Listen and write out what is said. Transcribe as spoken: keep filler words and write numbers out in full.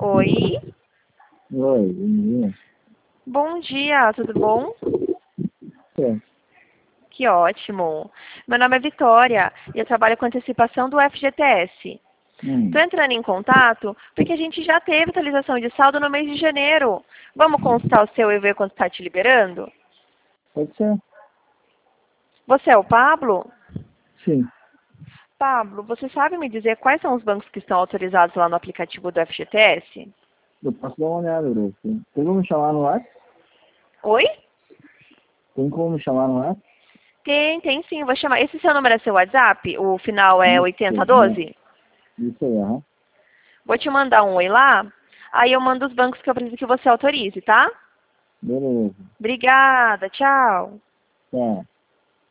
Oi, Oi, bom dia. bom dia, tudo bom? É. Que ótimo. Meu nome é Vitória e eu trabalho com antecipação do F G T S. Hum, Estou entrando em contato porque a gente já teve atualização de saldo no mês de janeiro. Vamos consultar o seu e ver quanto está te liberando? pode ser? Você é o Pablo? Sim. Pablo, você sabe me dizer quais são os bancos que estão autorizados lá no aplicativo do F G T S? Eu posso dar uma olhada, Bruno. Tem como me chamar no ar? Oi? Tem como me chamar no ar? Tem, tem sim. Vou chamar. Esse seu número é seu WhatsApp? O final é Isso, oitenta é. doze? Isso aí, aham. Vou te mandar um oi lá. Aí eu mando os bancos que eu preciso que você autorize, tá? Beleza. Obrigada, tchau. Tá.